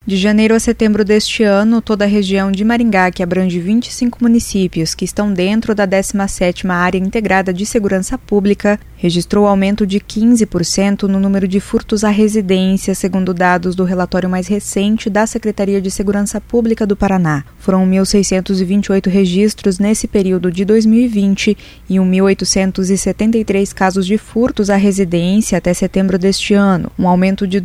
De janeiro a setembro deste ano, toda a região de Maringá, que abrange 25 municípios que estão dentro da 17ª Área Integrada de Segurança Pública, registrou aumento de 15% no número de furtos à residência, segundo dados do relatório mais recente da Secretaria de Segurança Pública do Paraná. Foram 1.628 registros nesse período de 2020 e 1.873 casos de furtos à residência até setembro deste ano, um aumento de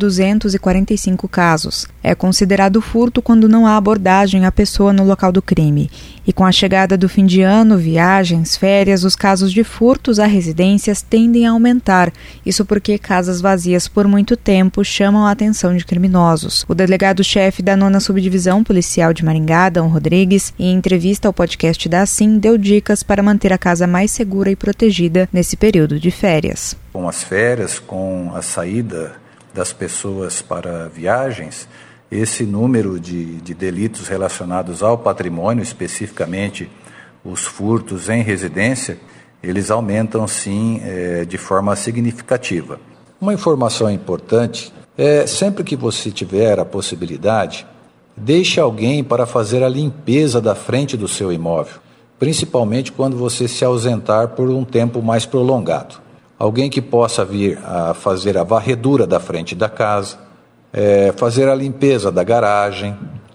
245 casos. É considerado furto quando não há abordagem à pessoa no local do crime. E com a chegada do fim de ano, viagens, férias, os casos de furtos a residências tendem a aumentar. Isso porque casas vazias por muito tempo chamam a atenção de criminosos. O delegado-chefe da 9ª Subdivisão Policial de Maringá, Adão Rodrigues, em entrevista ao podcast da Assim, deu dicas para manter a casa mais segura e protegida nesse período de férias. Com as férias, com a saída das pessoas para viagens, esse número de delitos relacionados ao patrimônio, especificamente os furtos em residência, eles aumentam sim de forma significativa. Uma informação importante é sempre que você tiver a possibilidade, deixe alguém para fazer a limpeza da frente do seu imóvel, principalmente quando você se ausentar por um tempo mais prolongado. Alguém que possa vir a fazer a varredura da frente da casa, fazer a limpeza da garagem,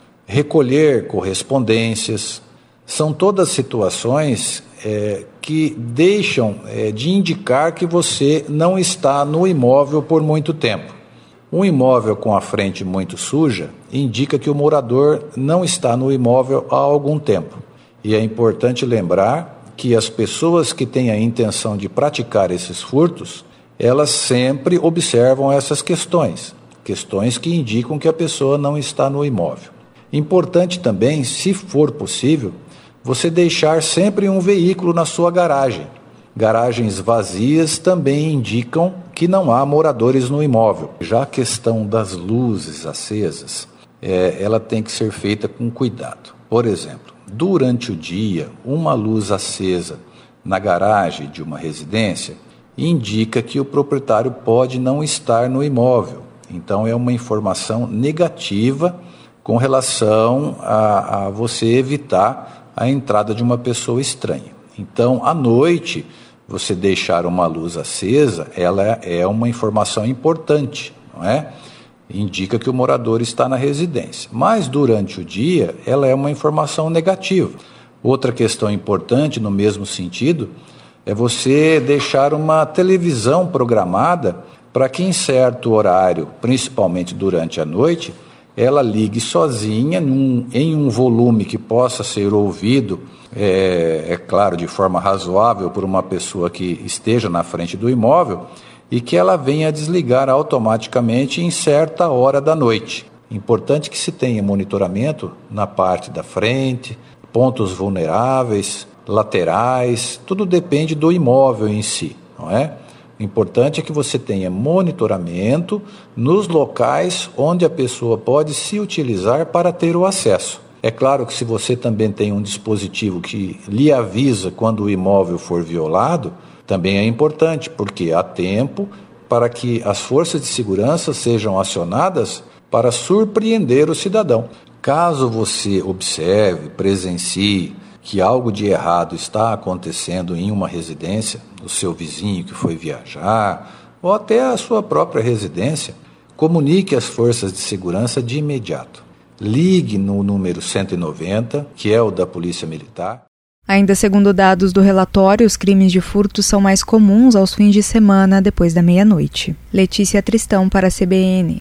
recolher correspondências. São todas situações que deixam de indicar que você não está no imóvel por muito tempo. Um imóvel com a frente muito suja indica que o morador não está no imóvel há algum tempo. E é importante lembrar que as pessoas que têm a intenção de praticar esses furtos, elas sempre observam essas questões que indicam que a pessoa não está no imóvel. Importante também, se for possível, você deixar sempre um veículo na sua garagem. Garagens vazias também indicam que não há moradores no imóvel. Já a questão das luzes acesas, ela tem que ser feita com cuidado. Por exemplo, durante o dia, uma luz acesa na garagem de uma residência indica que o proprietário pode não estar no imóvel. Então, é uma informação negativa com relação a você evitar a entrada de uma pessoa estranha. Então, à noite, você deixar uma luz acesa, ela é uma informação importante, não é? Indica que o morador está na residência. Mas, durante o dia, ela é uma informação negativa. Outra questão importante, no mesmo sentido, é você deixar uma televisão programada para que em certo horário, principalmente durante a noite, ela ligue sozinha em um volume que possa ser ouvido, claro, de forma razoável por uma pessoa que esteja na frente do imóvel, e que ela venha a desligar automaticamente em certa hora da noite. Importante que se tenha monitoramento na parte da frente, pontos vulneráveis, laterais, tudo depende do imóvel em si, não é? O importante é que você tenha monitoramento nos locais onde a pessoa pode se utilizar para ter o acesso. É claro que se você também tem um dispositivo que lhe avisa quando o imóvel for violado, também é importante, porque há tempo para que as forças de segurança sejam acionadas para surpreender o cidadão. Caso você observe, presencie que algo de errado está acontecendo em uma residência, o seu vizinho que foi viajar, ou até a sua própria residência, comunique às forças de segurança de imediato. Ligue no número 190, que é o da Polícia Militar. Ainda segundo dados do relatório, os crimes de furto são mais comuns aos fins de semana depois da meia-noite. Letícia Tristão para a CBN.